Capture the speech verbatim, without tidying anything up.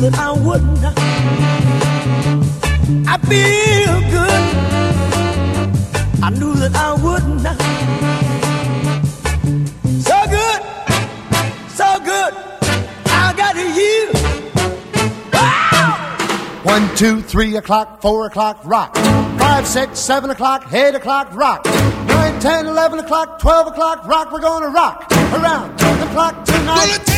that I wouldn't. I feel good. I knew that I wouldn't. So good, so good. I got you. Wow! One, two, three o'clock, four o'clock, rock. Five, six, seven o'clock, eight o'clock, rock. Nine, ten, eleven o'clock, twelve o'clock, rock. We're gonna rock around the clock tonight.